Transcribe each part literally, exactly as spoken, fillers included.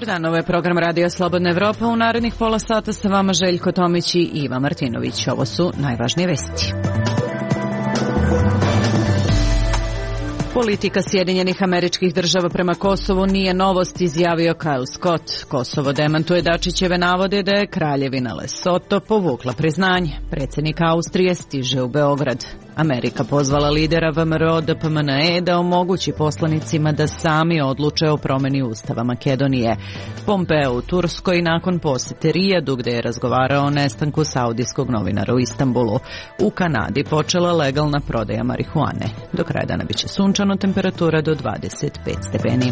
Dobar dan, ovo je program Radio Slobodna Evropa. U narednih pola sata sa vama Željko Tomić i Iva Martinović. Ovo su najvažnije vesti. Politika Sjedinjenih Američkih Država prema Kosovu nije novost, izjavio Kyle Scott. Kosovo demantuje Dačićeve navode da je kraljevina Lesoto povukla priznanje. Predsjednik Austrije stiže u Beograd. Amerika pozvala lidera V M R O D P M N E da omogući poslanicima da sami odluče o promjeni Ustava Makedonije. Pompeo u Turskoj nakon posjete Rijadu gdje je razgovarao o nestanku saudijskog novinara u Istanbulu. U Kanadi počela legalna prodaja marihuane. Do kraja dana biće sunčano, temperatura do dvadeset pet stepeni.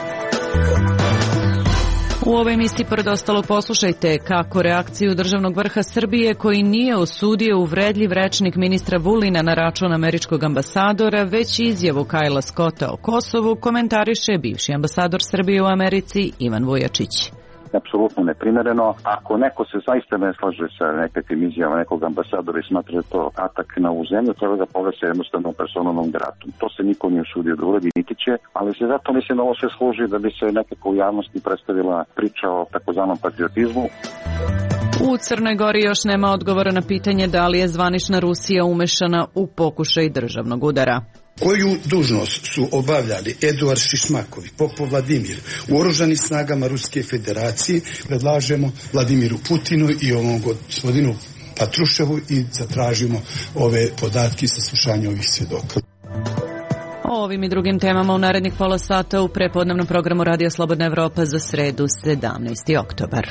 U ovoj emisiji pored ostalog poslušajte kako reakciju državnog vrha Srbije koji nije osudio uvredljiv rečnik ministra Vulina na račun američkog ambasadora, već izjavu Kajla Scotta o Kosovu komentariše bivši ambasador Srbije u Americi Ivan Vujačić. Apsolutno neprimereno. Ako neko se zaista ne slaže sa nekakvim izjavama nekog ambasadora i smatra to atak na ovu zemlju, treba da pogleda jednostavno personalnom gratom. To se niko nije usudio da uradi, niti će, ali se zato mislim ovo sve služi da bi se nekako u javnosti predstavila priča o takozvanom patriotizmu. U Crnoj Gori još nema odgovora na pitanje da li je zvanična Rusija umešana u pokušaj državnog udara. Koju dužnost su obavljali Eduard Šišmakovi, Popov Vladimir u oružanim snagama Ruske federacije, predlažemo Vladimiru Putinu i ovom gospodinu Patruševu i zatražimo ove podatke i saslušanje ovih svjedoka. O ovim i drugim temama u narednih pola sata u prepodnevnom programu Radio Slobodna Evropa za sredu sedamnaesti oktobar.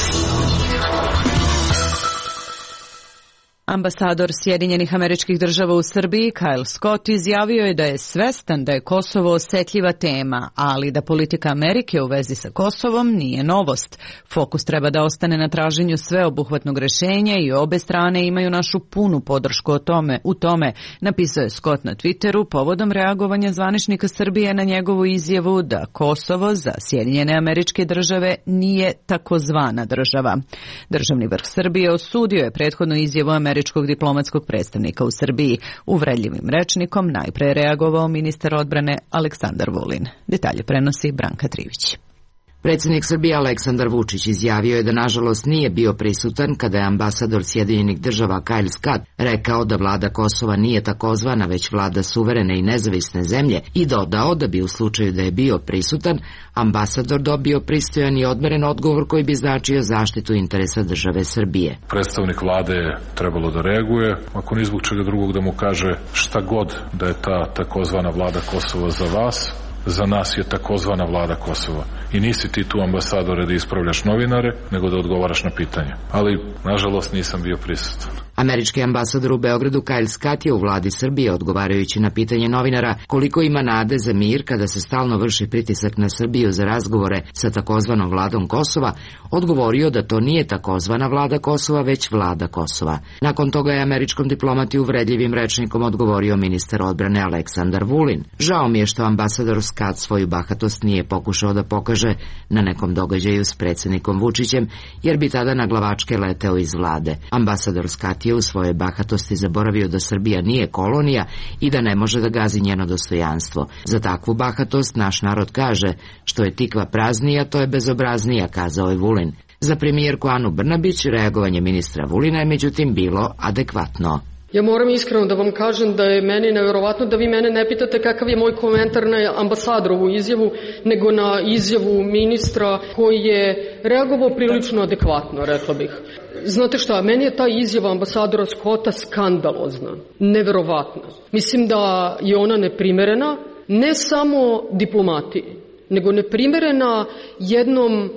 Ambasador Sjedinjenih Američkih Država u Srbiji Kyle Scott izjavio je da je svestan da je Kosovo osjetljiva tema, ali da politika Amerike u vezi sa Kosovom nije novost. Fokus treba da ostane na traženju sveobuhvatnog rješenja i obe strane imaju našu punu podršku o tome, u tome, napisao je Scott na Twitteru povodom reagovanja zvaničnika Srbije na njegovu izjavu da Kosovo za Sjedinjene Američke Države nije takozvana država. Državni vrh Srbije osudio je prethodnu izjavu Američkog diplomatskog predstavnika u Srbiji. Uvredljivim rečnikom najpre reagovao ministar odbrane Aleksandar Vulin. Detalje prenosi Branka Trivić. Predsjednik Srbije Aleksandar Vučić izjavio je da nažalost nije bio prisutan kada je ambasador Sjedinjenih Država Kyle Scott rekao da vlada Kosova nije takozvana već vlada suverene i nezavisne zemlje i dodao da bi u slučaju da je bio prisutan ambasador dobio pristojan i odmeren odgovor koji bi značio zaštitu interesa države Srbije. Predstavnik vlade je trebalo da reaguje, ako ni zbog čega drugog da mu kaže šta god da je ta takozvana vlada Kosova za vas, za nas je takozvana vlada Kosova. I nisi ti tu ambasadore da ispravljaš novinare, nego da odgovaraš na pitanje. Ali, nažalost, nisam bio prisutan. Američki ambasador u Beogradu Kyle Scott je u vladi Srbije, odgovarajući na pitanje novinara koliko ima nade za mir kada se stalno vrši pritisak na Srbiju za razgovore sa takozvanom vladom Kosova, odgovorio da to nije takozvana vlada Kosova, već vlada Kosova. Nakon toga je američkom diplomati uvredljivim rečnikom odgovorio ministar odbrane Aleksandar Vulin. Žao mi je što ambasador Scott svoju bahatost nije pokušao da pokaže na nekom događaju s predsjednikom Vučićem, jer bi tada na glavačke leteo iz vlade. Ambasador Scott je u svojoj bahatosti zaboravio da Srbija nije kolonija i da ne može da gazi njeno dostojanstvo. Za takvu bahatost naš narod kaže, što je tikva praznija, to je bezobraznija, kazao je Vulin. Za premijerku Anu Brnabić reagovanje ministra Vulina je međutim bilo adekvatno. Ja moram iskreno da vam kažem da je meni nevjerovatno da vi mene ne pitate kakav je moj komentar na ambasadorovu izjavu, nego na izjavu ministra koji je reagovao prilično adekvatno, rekla bih. Znate šta, meni je ta izjava ambasadora Scotta skandalozna, nevjerovatna. Mislim da je ona neprimerena, ne samo diplomatiji, nego neprimerena jednom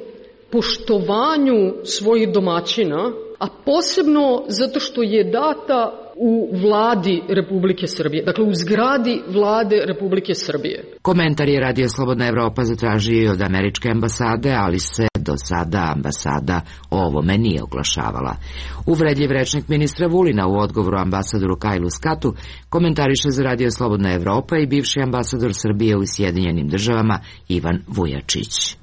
poštovanju svojih domaćina, a posebno zato što je data u vladi Republike Srbije, dakle u zgradi vlade Republike Srbije. Komentar je Radio Slobodna Evropa zatražio i od američke ambasade, ali se do sada ambasada o ovome nije oglašavala. Uvredljiv rečnik ministra Vulina u odgovoru ambasadoru Kajlu Scottu komentariše za Radio Slobodna Evropa i bivši ambasador Srbije u Sjedinjenim Državama Ivan Vujačić.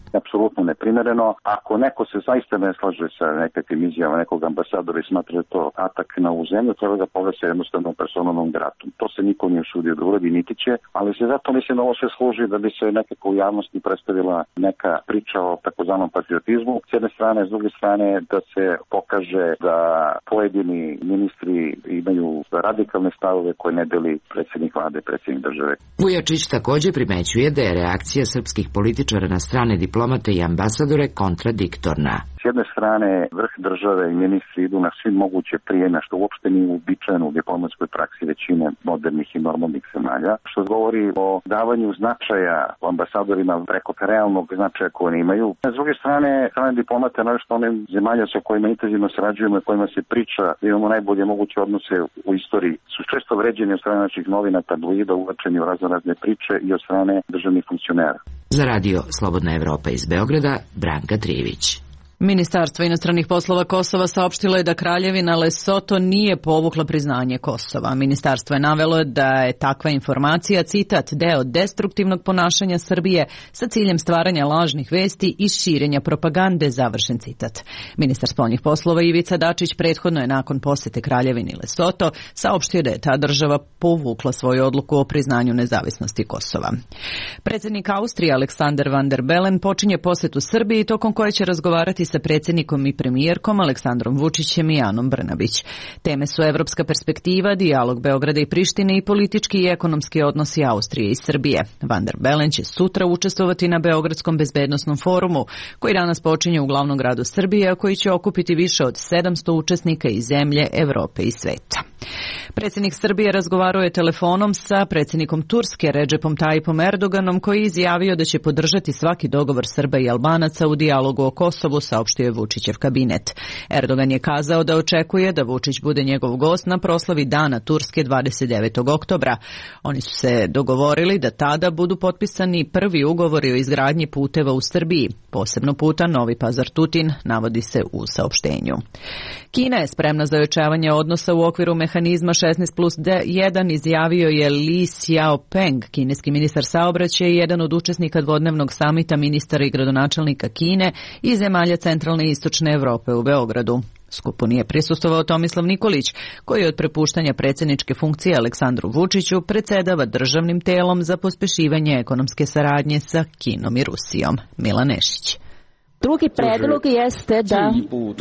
apsolutno neprimereno. Ako neko se zaista ne slaže sa nekakvim izjavama nekog ambasadora i smatra to atak na ovu zemlju, treba da pogleda jednostavno persona non gratum. To se niko nije usudio da uradi, niti će, ali se zato mislim ovo sve služi da bi se nekako u javnosti predstavila neka priča o takozvanom patriotizmu. S jedne strane, s druge strane da se pokaže da pojedini ministri imaju radikalne stavove koje ne deli predsjednik vlade, predsjednik države. Vujačić takođe primećuje da je reakcija srpskih političara na strane diplomate i ambasadore kontradiktorna. S jedne strane, vrh države i ministri idu na svi moguće prijeme, što uopšte nije uobičajeno u diplomatskoj praksi većine modernih i normalnih zemalja, što govori o davanju značaja ambasadorima preko realnog značaja koje oni imaju. S druge strane, strane diplomate, naravno onim zemalja sa kojima intenzivno sarađujemo i kojima se priča da imamo najbolje moguće odnose u istoriji, su često vređeni od strane naših novina, tabloida, uvačeni u razno razne priče i od strane državnih funkcionera. Za radio Slobodna Evropa iz Beograda, Branka Trijević. Ministarstvo inostranih poslova Kosova saopštilo je da Kraljevina Lesoto nije povukla priznanje Kosova. Ministarstvo je navelo da je takva informacija, citat, deo destruktivnog ponašanja Srbije sa ciljem stvaranja lažnih vesti i širenja propagande, završen citat. Ministar spoljnih poslova Ivica Dačić prethodno je nakon posete Kraljevini Lesoto saopštio da je ta država povukla svoju odluku o priznanju nezavisnosti Kosova. Predsjednik Austrije Aleksander Van der Bellen počinje posetu Srbiji tokom koje će razgovarati sa predsjednikom i premijerkom Aleksandrom Vučićem i Anom Brnabić. Teme su evropska perspektiva, dijalog Beograda i Prištine i politički i ekonomski odnosi Austrije i Srbije. Van der Bellen će sutra učestvovati na Beogradskom bezbednosnom forumu, koji danas počinje u glavnom gradu Srbije, a koji će okupiti više od sedamsto učesnika iz zemlje, Evrope i sveta. Predsjednik Srbije razgovarao je telefonom sa predsjednikom Turske Redžepom Tajipom Erdoganom, koji je izjavio da će podržati svaki dogovor Srba i Albanaca u dijalogu o Kosovu, saopštio je Vučićev kabinet. Erdogan je kazao da očekuje da Vučić bude njegov gost na proslavi Dana Turske dvadeset devetog oktobra. Oni su se dogovorili da tada budu potpisani prvi ugovori o izgradnji puteva u Srbiji, posebno puta Novi Pazar-Tutin, navodi se u saopštenju. Kina je spremna za ojačavanje odnosa u okviru mehanizma šesnaest plus jedan, izjavio je Li Xiaopeng, kineski ministar saobraćaja i jedan od učesnika dvodnevnog samita ministara i gradonačelnika Kine i zemalja centralne i istočne Evrope u Beogradu. Skupu nije prisustvovao Tomislav Nikolić, koji od prepuštanja predsjedničke funkcije Aleksandru Vučiću predsedava državnim telom za pospešivanje ekonomske saradnje sa Kinom i Rusijom. Milan Nešić. Drugi predlog jeste da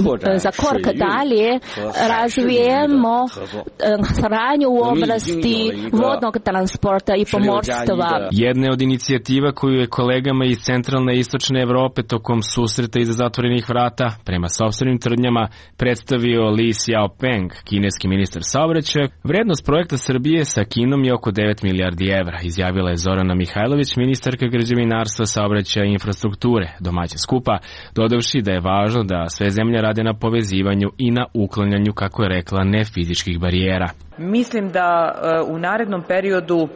za korak dalje razvijemo saradnju u oblasti vodnog transporta i pomorstva. Jedna od inicijativa koju je kolegama iz centralne i istočne Evrope tokom susreta iza zatvorenih vrata, prema sopstvenim tvrdnjama, predstavio Li Xiaopeng, kineski ministar saobraćaja. Vrednost projekta Srbije sa Kinom je oko devet milijardi evra, izjavila je Zorana Mihajlović, ministarka građevinarstva, saobraćaja i infrastrukture, domaća skupa, dodavši da je važno da sve zemlje rade na povezivanju i na uklanjanju, kako je rekla, nefizičkih barijera. Mislim da u narednom periodu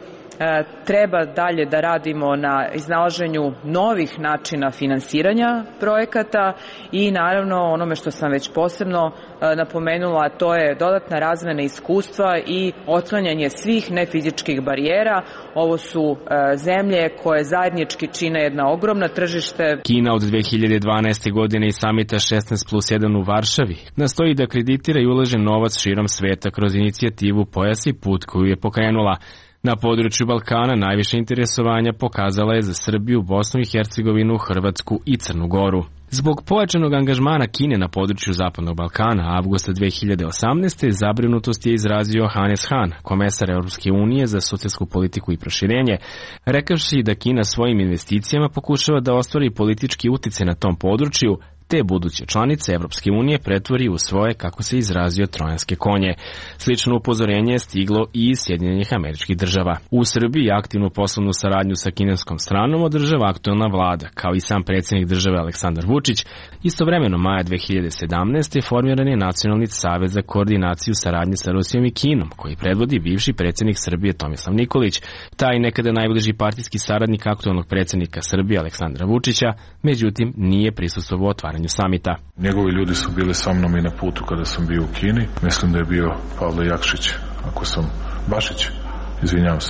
treba dalje da radimo na iznalaženju novih načina finansiranja projekata i naravno onome što sam već posebno napomenula, to je dodatna razmena iskustva i otklanjanje svih nefizičkih barijera. Ovo su zemlje koje zajednički čine jedna ogromna tržište. Kina od dve hiljade dvanaeste. godine i samita šesnaest plus jedan u Varšavi nastoji da kreditira i ulaže novac širom sveta kroz inicijativu Pojas i put koju je pokrenula. Na području Balkana najviše interesovanja pokazala je za Srbiju, Bosnu i Hercegovinu, Hrvatsku i Crnu Goru. Zbog pojačanog angažmana Kine na području Zapadnog Balkana, avgusta dve hiljade osamnaeste. zabrinutost je izrazio Hannes Hahn, komesar Europske unije za socijalsku politiku i proširenje, rekavši da Kina svojim investicijama pokušava da ostvari politički uticaj na tom području, te buduće članice Evropske unije pretvori u svoje, kako se izrazio, trojanske konje. Slično upozorenje je stiglo i iz Sjedinjenih Američkih Država. U Srbiji aktivnu poslovnu saradnju sa kineskom stranom održava aktuelna vlada, kao i sam predsjednik države Aleksandar Vučić. Istovremeno, maja dve hiljade sedamnaeste. formiran je Nacionalni savet za koordinaciju saradnje sa Rusijom i Kinom, koji predvodi bivši predsjednik Srbije Tomislav Nikolić, taj nekada najbliži partijski saradnik aktuelnog predsjednika Srbije Aleksandra Vučića, međutim nije prisustvovao otvaranju samita. Njegovi ljudi su bili sa mnom i na putu kada sam bio u Kini. Mislim da je bio Pavle Jakšić, ako sam Bašić, izvinjavam se,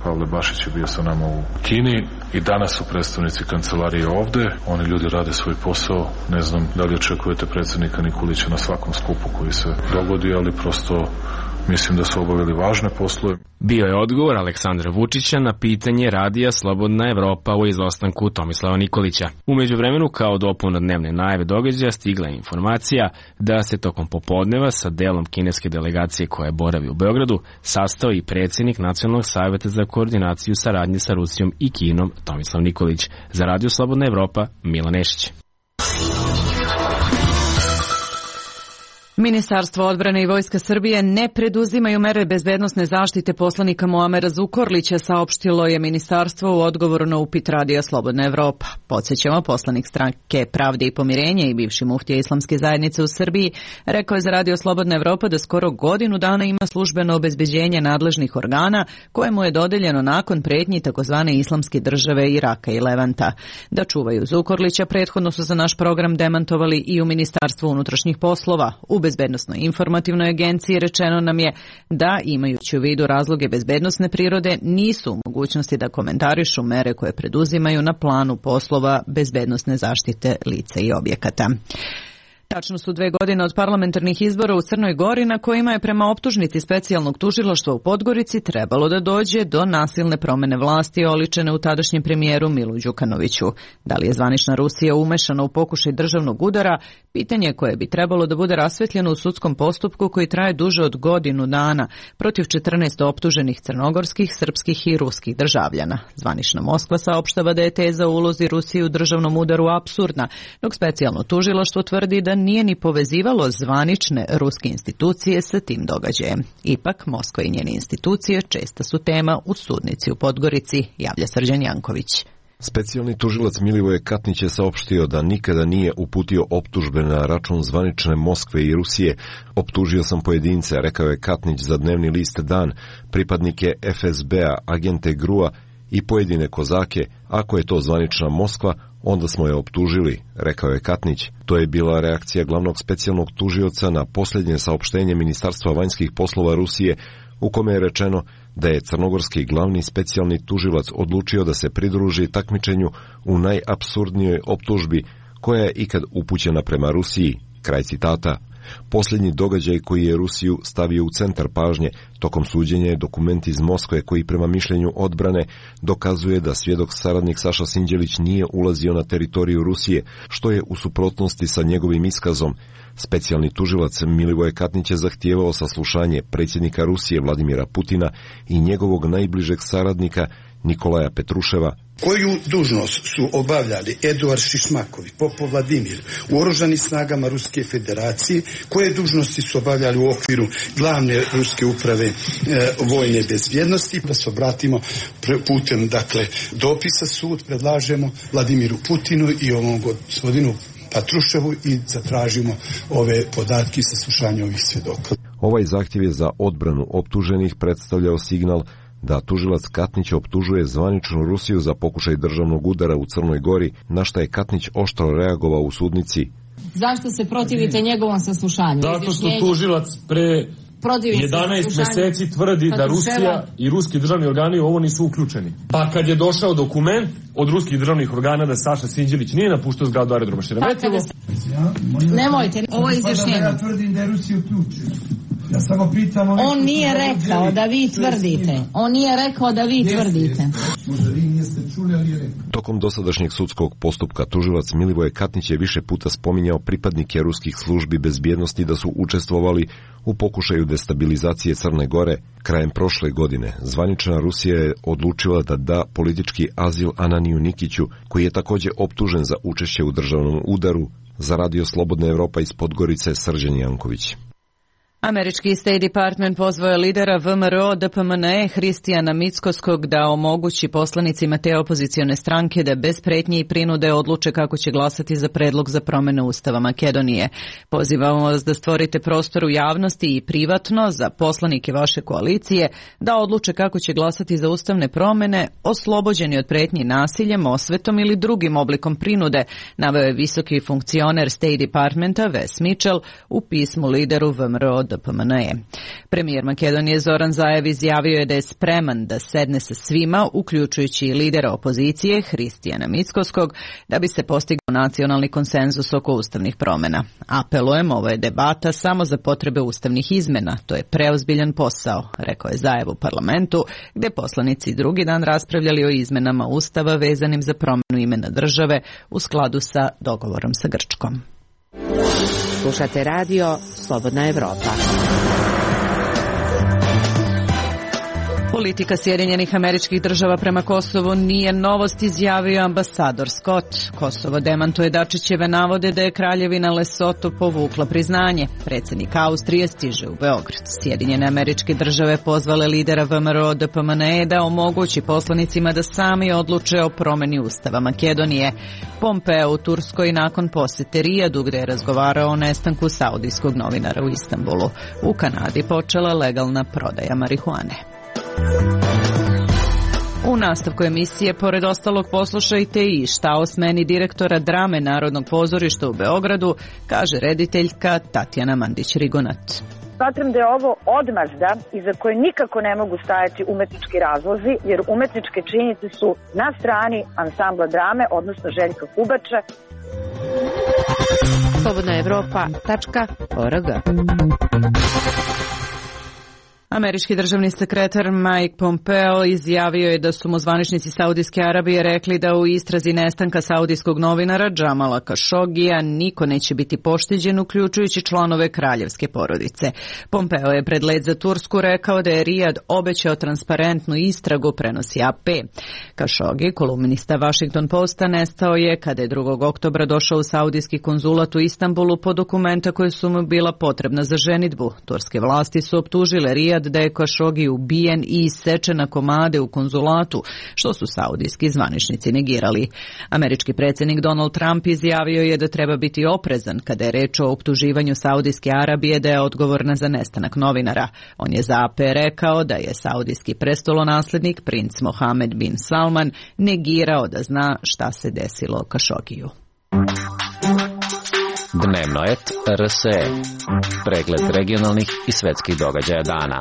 Pavle Bašić je bio sa nama u Kini i danas su predstavnici kancelarije ovde. Oni ljudi rade svoj posao. Ne znam da li očekujete predsednika Nikolića na svakom skupu koji se dogodi, ali prosto mislim da su obavili važne poslove. Bio je odgovor Aleksandra Vučića na pitanje radija Slobodna Evropa o izostanku Tomislava Nikolića. U međuvremenu, kao dopuna dnevne najave događaja, stigla je informacija da se tokom popodneva sa delom kineske delegacije koja je boravi u Beogradu sastao i predsjednik Nacionalnog savjeta za koordinaciju saradnje sa Rusijom i Kinom Tomislav Nikolić. Za radio Slobodna Evropa, Milan Nešić. Ministarstvo odbrane i Vojska Srbije ne preduzimaju mere bezbednosne zaštite poslanika Muamera Zukorlića, saopštilo je ministarstvo u odgovoru na upit radija Slobodna Evropa. Podsjećamo, poslanik Stranke Pravde i pomirenja i bivši muftija Islamske zajednice u Srbiji rekao je za radio Slobodna Evropa da skoro godinu dana ima službeno obezbeđenje nadležnih organa koje mu je dodeljeno nakon pretnji takozvane Islamske države Iraka i Levanta. Da čuvaju Zukorlića prethodno su za naš program demantovali i u Ministarstvu unutrašnjih poslova. U Bezbednosnoj informativnoj agenciji rečeno nam je da, imajući u vidu razloge bezbednosne prirode, nisu u mogućnosti da komentarišu mere koje preduzimaju na planu poslova bezbednosne zaštite lica i objekata. Tačno su dve godine od parlamentarnih izbora u Crnoj Gori na kojima je prema optužnici specijalnog tužilaštva u Podgorici trebalo da dođe do nasilne promene vlasti oličene u tadašnjem premijeru Milu Đukanoviću. Da li je zvanična Rusija umešana u pokušaj državnog udara? Pitanje koje bi trebalo da bude rasvetljeno u sudskom postupku koji traje duže od godinu dana protiv četrnaest optuženih crnogorskih, srpskih i ruskih državljana. Zvanična Moskva saopštava da je teza o ulozi Rusije u državnom udaru apsurdna, dok specijalno tužilaštvo tvrdi da nije ni povezivalo zvanične ruske institucije sa tim događajem. Ipak, Moskva i njene institucije česta su tema u sudnici u Podgorici, javlja Srđan Janković. Specijalni tužilac Milivoje Katnić je saopštio da nikada nije uputio optužbe na račun zvanične Moskve i Rusije. Optužio sam pojedince, rekao je Katnić za dnevni list Dan, pripadnike F S B-a, agente G R U-a i pojedine kozake. Ako je to zvanična Moskva, onda smo je optužili, rekao je Katnić. To je bila reakcija glavnog specijalnog tužioca na posljednje saopštenje Ministarstva vanjskih poslova Rusije, u kome je rečeno da je crnogorski glavni specijalni tužilac odlučio da se pridruži takmičenju u najapsurdnijoj optužbi koja je ikad upućena prema Rusiji, kraj citata. Posljednji događaj koji je Rusiju stavio u centar pažnje tokom suđenja je dokument iz Moskve koji prema mišljenju odbrane dokazuje da svjedok saradnik Saša Sinđelić nije ulazio na teritoriju Rusije, što je u suprotnosti sa njegovim iskazom. Specijalni tužilac Milivoje Katnić je zahtijevao saslušanje predsjednika Rusije Vladimira Putina i njegovog najbližeg saradnika Nikolaja Petruševa. Koju dužnost su obavljali Eduard Šišmakovi, Popov Vladimir u oružanim snagama Ruske federacije, koje dužnosti su obavljali u okviru glavne ruske uprave e, vojne bezbjednosti. Da se obratimo putem, dakle, dopisa sud predlažemo Vladimiru Putinu i ovom gospodinu Petruševu i zatražimo ove podatke i saslušanje ovih svjedoka. Ovaj zahtjev je za odbranu optuženih predstavljao signal da tužilac Katnić optužuje zvaničnu Rusiju za pokušaj državnog udara u Crnoj Gori, na šta je Katnić oštro reagovao u sudnici. Zašto se protivite njegovom saslušanju? Zato što tužilac pre jedanaest meseci tvrdi da Rusija i ruski državni organi ovo nisu uključeni. Pa kad je došao dokument od ruskih državnih organa da Saša Sinđelić nije napuštao zgradu aerodroma Šeremetevo. Nemojte, ovo je izjašnjenje. Ja tvrdim da je Rusija uključena. Ja samo pitam... On nije rekao da vi tvrdite. On nije rekao da vi tvrdite. Možda vi niste čuli, ali je rekao. Tokom dosadašnjeg sudskog postupka tužilac Milivoje Katnić je više puta spominjao pripadnike ruskih službi bezbjednosti da su učestvovali u pokušaju destabilizacije Crne Gore. Krajem prošle godine zvanična Rusija je odlučila da da politički azil Ananiju Nikiću, koji je također optužen za učešće u državnom udaru. Za radio Slobodna Evropa iz Podgorice, Srđan Janković. Američki State Department pozvao je lidera V M R O D P M N E Hristijana Mickoskog da omogući poslanicima te opozicione stranke da bez pretnje i prinude odluče kako će glasati za predlog za promjene Ustava Makedonije. Pozivamo vas da stvorite prostor u javnosti i privatno za poslanike vaše koalicije da odluče kako će glasati za ustavne promjene, oslobođeni od pretnji nasiljem, osvetom ili drugim oblikom prinude, naveo je visoki funkcioner State Departmenta Wes Mitchell u pismu lideru V M R O D D P M N E. Premijer Makedonije Zoran Zaev izjavio je da je spreman da sedne sa svima, uključujući i lidera opozicije Hristijana Mickoskog, da bi se postigao nacionalni konsenzus oko ustavnih promjena. Apelujem, ovo je debata samo za potrebe ustavnih izmena, to je preozbiljan posao, rekao je Zaev u parlamentu, gdje poslanici drugi dan raspravljali o izmenama ustava vezanim za promjenu imena države u skladu sa dogovorom sa Grčkom. Slušate radio Slobodna Evropa. Politika Sjedinjenih Američkih Država prema Kosovu nije novost, izjavio ambasador Scott. Kosovo demantuje Dačićeve navode da je kraljevina Lesoto povukla priznanje. Predsjednik Austrije stiže u Beograd. Sjedinjene Američke Države pozvale lidera V M R O D P M N E da omogući poslanicima da sami odluče o promjeni ustava Makedonije. Pompeo u Turskoj nakon posjete Rijadu, gdje je razgovarao o nestanku saudijskog novinara u Istanbulu. U Kanadi počela legalna prodaja marihuane. U nastavku emisije, pored ostalog, poslušajte i šta o smeni direktora drame Narodnog pozorišta u Beogradu, kaže rediteljka Tatjana Mandić-Rigonat. Smatram da je ovo odmazda iza koje nikako ne mogu stajati umetnički razlozi, jer umetničke činjenice su na strani ansambla drame, odnosno Željka Kubača. Slobodna Evropa tačka org. Američki državni sekretar Mike Pompeo izjavio je da su mu zvaničnici Saudijske Arabije rekli da u istrazi nestanka saudijskog novinara Džamala Kašogija niko neće biti pošteđen, uključujući članove kraljevske porodice. Pompeo je pred let za Tursku rekao da je Rijad obećao transparentnu istragu, prenosi A P. Kašogi, kolumnista Washington Posta, nestao je kada je drugog oktobra došao u saudijski konzulat u Istanbulu po dokumenta koje su mu bila potrebna za ženidbu. Turske vlasti su optužile Rijad da je Kašogi ubijen i isečen na komade u konzulatu, što su saudijski zvaničnici negirali. Američki predsjednik Donald Trump izjavio je da treba biti oprezan kada je reč o optuživanju Saudijske Arabije da je odgovorna za nestanak novinara. On je za A P rekao da je saudijski prestolonaslednik princ Mohamed bin Salman negirao da zna šta se desilo Kašogiju. Dnevnoet R S E. Pregled regionalnih i svetskih događaja dana.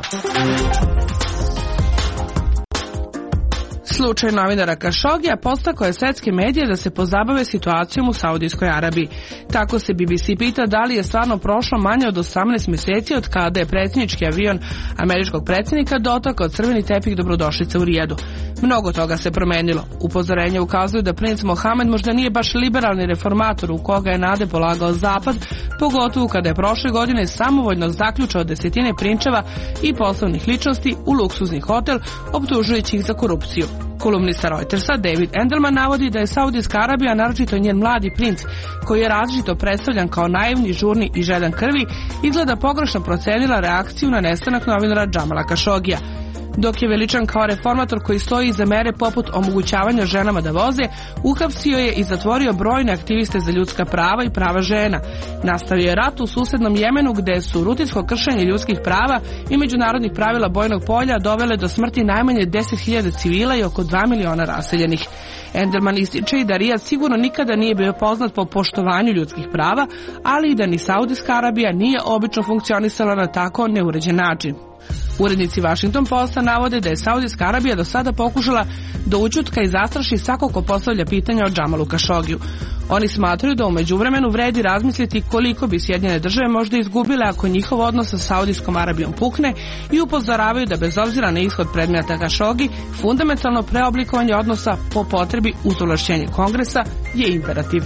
Slučaj novinara Kašogija podstakao je svetske medije da se pozabave situacijom u Saudijskoj Arabiji. Tako se B B C pita da li je stvarno prošlo manje od osamnaest mjeseci od kada je predsjednički avion američkog predsjednika dotakao crveni tepih dobrodošlice u Rijadu. Mnogo toga se promenilo. Upozorenja ukazuju da princ Mohamed možda nije baš liberalni reformator u koga je nade polagao Zapad, pogotovo kada je prošle godine samovoljno zaključao desetine prinčeva i poslovnih ličnosti u luksuzni hotel, optužujući ih za korupciju. Kolumnista Reutersa David Endelman navodi da je Saudijska Arabija, naročito njen mladi princ, koji je različito predstavljan kao naivni, žurni i željan krvi, izgleda pogrešno procenila reakciju na nestanak novinara Džamala Kašogija. Dok je veličan kao reformator koji stoji iza mere poput omogućavanja ženama da voze, uhapsio je i zatvorio brojne aktiviste za ljudska prava i prava žena. Nastavio je rat u susednom Jemenu, gde su rutinsko kršenje ljudskih prava i međunarodnih pravila bojnog polja dovele do smrti najmanje deset hiljada civila i oko dva miliona raseljenih. Enderman ističe i da Rijad sigurno nikada nije bio poznat po poštovanju ljudskih prava, ali i da ni Saudijska Arabija nije obično funkcionisala na tako neuređen način. Urednici Washington Posta navode da je Saudijska Arabija do sada pokušala da ućutka i zastraši svako ko postavlja pitanja o Džamalu Kašogiju. Oni smatraju da u međuvremenu vredi razmisliti koliko bi Sjedinjene države možda izgubile ako njihov odnos sa Saudijskom Arabijom pukne i upozoravaju da bez obzira na ishod predmeta Kašogi, fundamentalno preoblikovanje odnosa po potrebi uz ovlašćenje Kongresa je imperativ.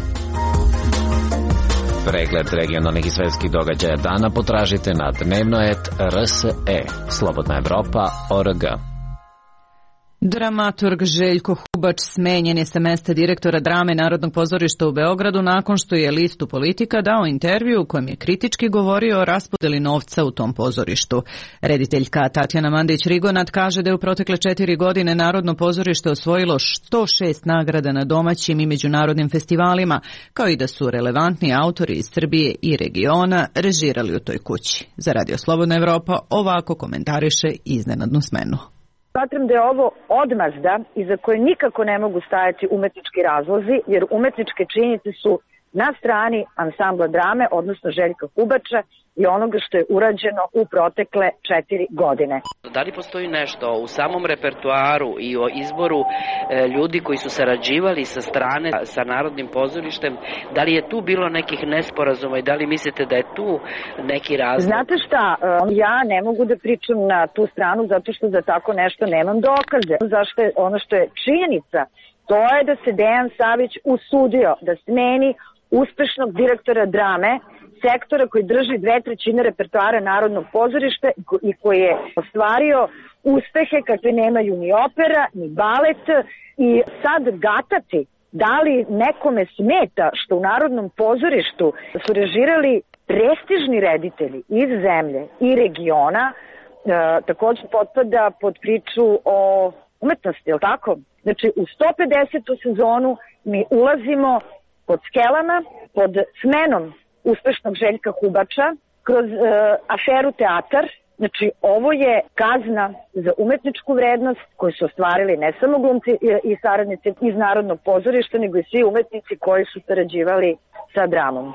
Pregled regionalnih i svetskih događaja dana potražite na dnevnoet R S E. Slobodna Evropa org. Dramaturg Željko Hubač smenjen je sa mesta direktora drame Narodnog pozorišta u Beogradu nakon što je listu Politika dao intervju u kojem je kritički govorio o raspodeli novca u tom pozorištu. Rediteljka Tatjana Mandić-Rigonat kaže da je u protekle četiri godine Narodno pozorište osvojilo sto šest nagrada na domaćim i međunarodnim festivalima, kao i da su relevantni autori iz Srbije i regiona režirali u toj kući. Za Radio Slobodna Evropa ovako komentariše iznenadnu smenu. Smatram da je ovo odmazda iza koje nikako ne mogu stajati umetnički razlozi, jer umetničke činjenice su na strani ansambla drame, odnosno Željka Kubača, i onoga što je urađeno u protekle četiri godine. Da li postoji nešto u samom repertoaru i o izboru e, ljudi koji su sarađivali sa strane sa Narodnim pozorištem, da li je tu bilo nekih nesporazuma i da li mislite da je tu neki razlog? Znate šta, ja ne mogu da pričam na tu stranu zato što za tako nešto nemam dokaze. Zašto je ono što je činjenica, to je da se Dejan Savić usudio da smeni uspešnog direktora drame, sektora koji drži dve trećine repertoara Narodnog pozorišta i koji je ostvario uspehe kakve nemaju ni opera, ni balet, i sad gatati da li nekome smeta što u Narodnom pozorištu su režirali prestižni reditelji iz zemlje i regiona, e, također potpada pod priču o umetnosti, je li tako? Znači, u sto pedesetu sezonu mi ulazimo pod skelama, pod smenom uspešnog Željka Hubača, kroz e, aferu Teatar. Znači, ovo je kazna za umetničku vrednost koju su ostvarili ne samo glumci i saradnici iz Narodnog pozorišta, nego i svi umetnici koji su sarađivali sa dramom.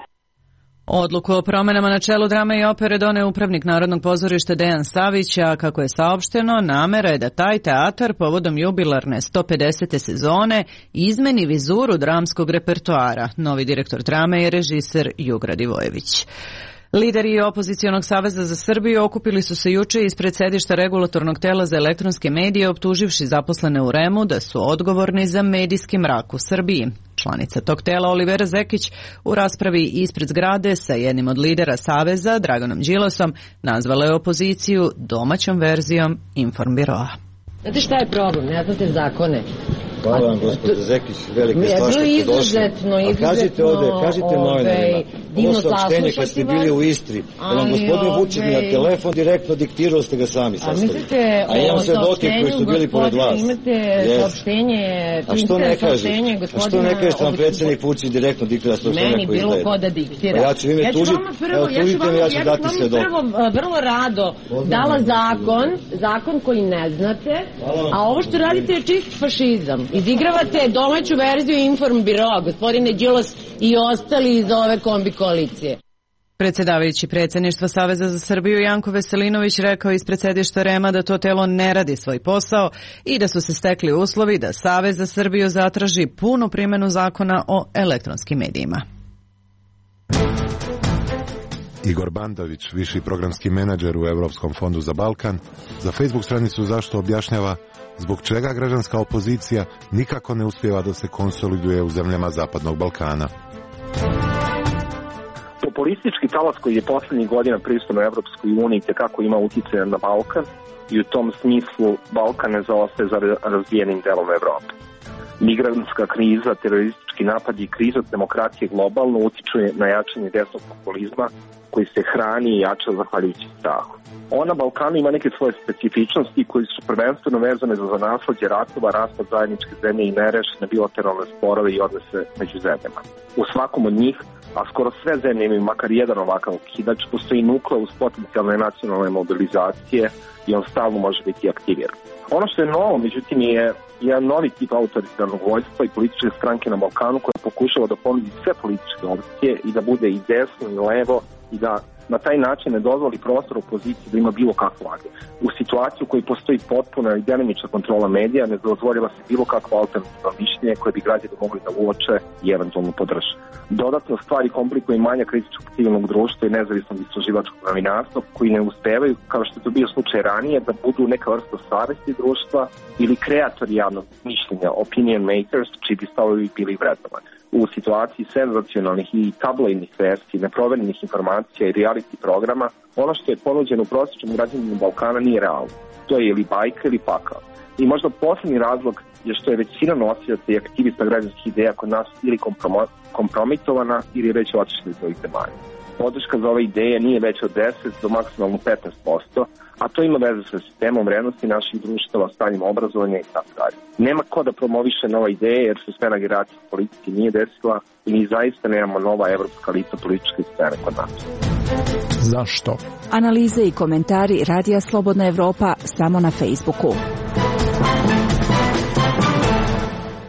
Odluku o promenama na čelu drame i opere doneo upravnik Narodnog pozorišta Dejan Savić, a kako je saopšteno, namera je da taj teatar povodom jubilarne sto pedesete sezone izmeni vizuru dramskog repertoara. Novi direktor drame je režiser Jugra Divojević. Lideri Opozicionog saveza za Srbiju okupili su se juče ispred sedišta Regulatornog tela za elektronske medije, optuživši zaposlene u REM-u da su odgovorni za medijski mrak u Srbiji. Članica tog tela Olivera Zekić u raspravi ispred zgrade sa jednim od lidera saveza, Draganom Đilasom, nazvala je opoziciju domaćom verzijom Informbiroa. Znate šta je problem? Ne znate zakone. Hvala vam, gospođo Zekić, velike stvar što ste došli. A kažite ovde, kažite novinarima, ovo saopštenje kad ste bili u Istri, da vam gospodin Vučić na telefon direktno diktirao, ste ga sami sastavili. A imam svedoke koji su bili pored vas. Imate saopštenje, a što ne kažete? A što ne kažete vam predsjednik Vučić direktno diktira saopštenje koji izdaje? Meni bilo ko da diktira. Ja ću ime tužiti, evo tužite me, ja ću dati svedoke. Ja ću vam prvo vrlo rado dala zakon, zakon koji ne znate, a ovo što radite je čist fašizam. Izigravate domaću verziju Informbiroa, gospodine Đilas i ostali iz ove kombi koalicije. Predsjedavajući predsjedništva Saveza za Srbiju Janko Veselinović rekao ispred sedišta REM-a da to telo ne radi svoj posao i da su se stekli uslovi da Savez za Srbiju zatraži punu primjenu zakona o elektronskim medijima. Igor Bandović, viši programski menadžer u Evropskom fondu za Balkan, za Facebook stranicu Zašto objašnjava zbog čega građanska opozicija nikako ne uspijeva da se konsoliduje u zemljama Zapadnog Balkana. Populistički talas koji je poslednjih godina prisutan u Evropskoj uniji tekako ima uticaja na Balkan i u tom smislu Balkan ne zaostaje za razvijenim delom Evrope. Migrantska kriza, teroristički napad i kriza demokratije globalno utiču na jačanje desnog populizma koji se hrani i jača zahvaljujući strahu. Ona na Balkanu ima neke svoje specifičnosti koji su prvenstveno vezane za nasleđe ratova, raspad zajedničke zemlje i nerešene bilateralne sporove i odnose među zemljama. U svakom od njih, a skoro sve zemlje imaju makar jedan ovakav okidač, postoji nukleus potencijalne nacionalne mobilizacije i on stalno može biti aktiviran. Ono što je novo, međutim, je jedan novi tip autoritarnog vojstva i političke stranke na Balkanu koja pokušava da ponudi sve političke opcije i da bude i desno i levo i da na taj način ne dozvoli prostor opoziciji da ima bilo kakvu agresiju. U situaciji u kojoj postoji potpuna i delimična kontrola medija, ne dozvoljava se bilo kakvo alternativno mišljenje koje bi građani mogli da uoče i eventualno podrže. Dodatno stvari komplikuje manja kritičkog civilnog društva i nezavisnog istraživačkog novinarstva koji ne uspevaju, kao što je to bio slučaj ranije, da budu neka vrsta savesti društva ili kreatori javnog mišljenja, opinion makers, čiji bi stavovi bili vrednovani. U situaciji senzacionalnih i tabloidnih vesti, neproverenih informacija i reality programa, ono što je ponuđeno prosječnom građaninu Balkana nije realno. To je ili bajka ili pakao. I možda poslednji razlog je što je većina nosilaca i aktivista građanskih ideja kod nas ili kompromitovana ili već otišli iz ovih zemalja. Podrška za ove ideje nije već od deset do maksimalno petnaest posto, a to ima veze sa sistemom vrednosti naših društava, stanjem obrazovanja i tako dalje. Nema ko da promoviše nova ideje jer se smena generacija politike nije desila i mi zaista nemamo nova evropska lica političke scene kod nas. Zašto? Analize i komentari Radija Slobodna Evropa samo na Facebooku.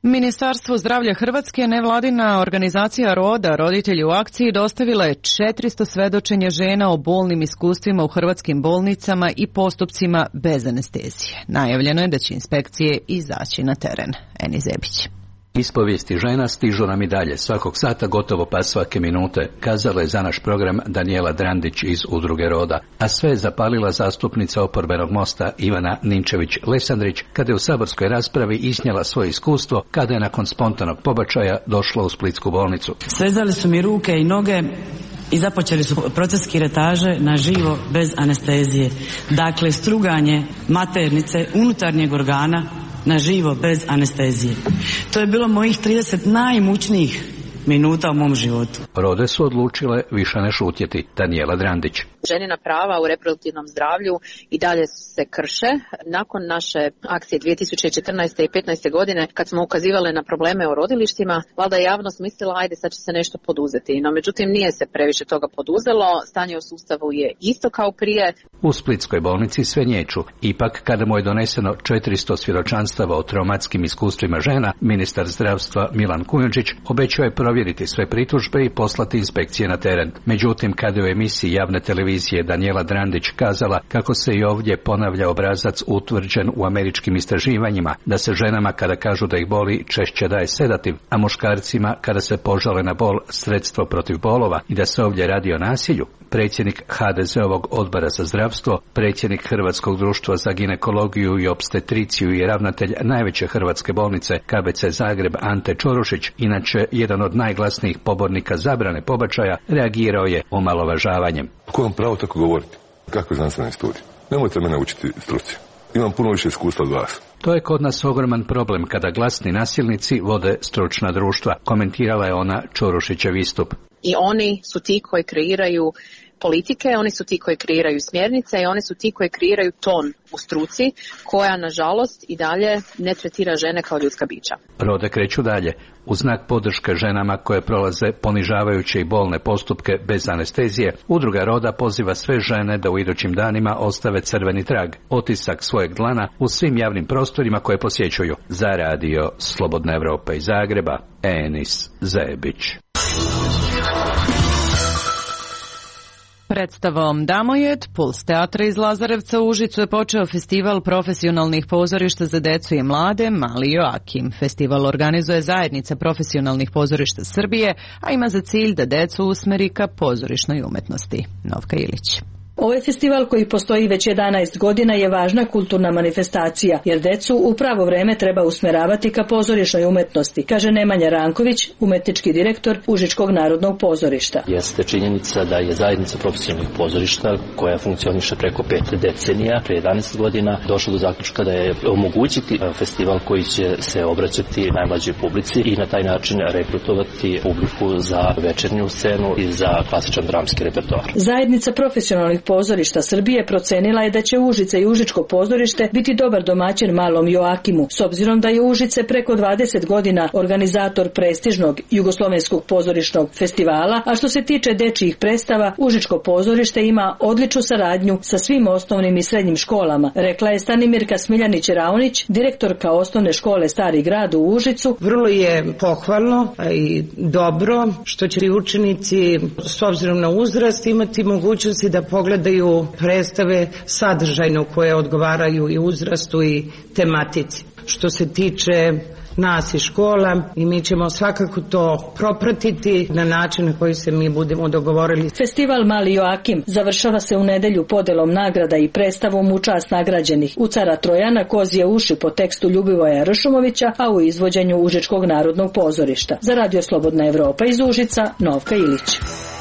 Ministarstvo zdravlja Hrvatske, nevladina organizacija Roda, Roditelji u akciji, dostavila je četiristo svedočenja žena o bolnim iskustvima u hrvatskim bolnicama i postupcima bez anestezije. Najavljeno je da će inspekcije izaći na teren. Eni Zebić. Ispovijesti žena stižu nam i dalje, svakog sata, gotovo pa svake minute, kazala je za naš program Danijela Drandić iz Udruge Roda, a sve je zapalila zastupnica oporbenog mosta Ivana Ninčević-Lesandrić kada je u saborskoj raspravi iznijela svoje iskustvo kada je nakon spontanog pobačaja došla u splitsku bolnicu. Svezali su mi ruke i noge i započeli su proces kiretaže na živo bez anestezije. Dakle, struganje maternice unutarnjeg organa na živo bez anestezije. To je bilo mojih trideset najmučnijih minuta u mom životu. Rode su odlučile više ne šutjeti. Danijela Drandić. Ženina prava u reproduktivnom zdravlju i dalje se krše. Nakon naše akcije dvije tisuće četrnaeste i petnaeste godine, kad smo ukazivali na probleme u rodilištima, valjda je javnost mislila ajde sad će se nešto poduzeti. No međutim nije se previše toga poduzelo, stanje u sustavu je isto kao prije. U splitskoj bolnici sve nječu. Ipak kada mu je doneseno četiristo svjedočanstava o traumatskim iskustvima žena, ministar zdravstva Milan Kujundžić obećao je provjeriti sve pritužbe i poslati inspekcije na teren. Međutim, kada je u emisiji javne televizije Danijela Drandić kazala kako se i ovdje ponavlja obrazac utvrđen u američkim istraživanjima, da se ženama kada kažu da ih boli češće daje sedativ, a muškarcima kada se požale na bol sredstvo protiv bolova i da se ovdje radi o nasilju, predsjednik ha de ze-ovog odbora za zdravstvo, predsjednik Hrvatskog društva za ginekologiju i opstetriciju i ravnatelj najveće hrvatske bolnice ka be ce Zagreb Ante Čorušić, inače jedan od najglasnijih pobornika zabrane pobačaja, reagirao je omalovažavanjem. Ko vam pravo tako govoriti? Kakve znanstvene studije? Nemojte mene učiti struci. Imam puno više iskustva od vas. To je kod nas ogroman problem kada glasni nasilnici vode stručna društva, komentirala je ona Čorušićev istup. I oni su ti koji kreiraju politike, oni su ti koji kreiraju smjernice i oni su ti koji kreiraju ton u struci koja nažalost i dalje ne tretira žene kao ljudska bića. Rode kreću dalje. U znak podrške ženama koje prolaze ponižavajuće i bolne postupke bez anestezije, Udruga Roda poziva sve žene da u idućim danima ostave crveni trag, otisak svojeg dlana u svim javnim prostorima koje posjećuju. Za radio Slobodna Evropa iz Zagreba, Enis Zebić. Predstavom Damojed, Puls teatra iz Lazarevca u Užicu je počeo festival profesionalnih pozorišta za decu i mlade Mali Joakim. Festival organizuje zajednica profesionalnih pozorišta Srbije, a ima za cilj da decu usmeri ka pozorišnoj umetnosti. Novka Ilić. Ovaj festival koji postoji već jedanaest godina je važna kulturna manifestacija, jer decu u pravo vreme treba usmeravati ka pozorišnoj umetnosti, kaže Nemanja Ranković, umetnički direktor Užičkog narodnog pozorišta. Jeste činjenica da je zajednica profesionalnih pozorišta koja funkcioniše preko pet decenija, pre jedanaest godina, došla do zaključka da je omogućiti festival koji će se obraćati najmlađoj publici i na taj način rekrutovati publiku za večernju scenu i za klasičan dramski repertoar. Zajednica profesionalnih pozorišta Srbije procenila je da će Užice i Užičko pozorište biti dobar domaćin Malom Joakimu, s obzirom da je Užice preko dvadeset godina organizator prestižnog jugoslovenskog pozorišnog festivala, a što se tiče dečijih predstava, Užičko pozorište ima odličnu saradnju sa svim osnovnim i srednjim školama, rekla je Stanimirka Smiljanić-Raonić, direktorka osnovne škole Stari grad u Užicu. Vrlo je pohvalno i dobro što će učenici s obzirom na uzrast imati mogućnosti da pogledaju gledaju predstave sadržajno koje odgovaraju i uzrastu i tematici. Što se tiče nas i škola, i mi ćemo svakako to propratiti na način na koji se mi budemo dogovorili. Festival Mali Joakim završava se u nedelju podelom nagrada i predstavom u čast nagrađenih u Cara Trojana, Kozije uši po tekstu Ljubivoja Ršumovića, a u izvođenju Užičkog narodnog pozorišta. Za Radio Slobodna Evropa iz Užica, Novka Ilić.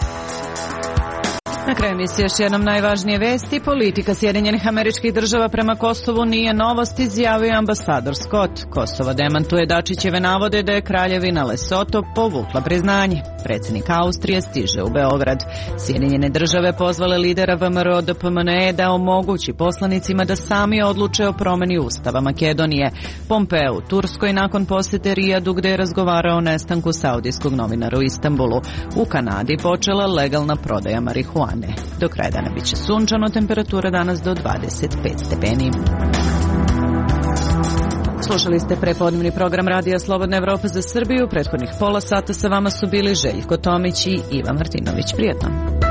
Na kraju emisije još jednom najvažnije vesti. Politika Sjedinjenih Američkih Država prema Kosovu nije novost, izjavio ambasador Scott. Kosovo demantuje Dačićeve navode da je kraljevina Lesoto povukla priznanje. Predsjednik Austrije stiže u Beograd. Sjedinjene Države pozvale lidera ve em er o de pe em en e da omogući poslanicima da sami odluče o promjeni ustava Makedonije. Pompeo u Turskoj nakon posjete Rijadu gdje je razgovarao o nestanku saudijskog novinara u Istanbulu. U Kanadi počela legalna prodaja marihuane. Do kraja dana bit će sunčano, temperatura danas do dvadeset pet stepeni. Slušali ste prepodnevni program Radija Slobodna Evropa za Srbiju. Prethodnih pola sata sa vama su bili Željko Tomić i Iva Martinović. Prijetno.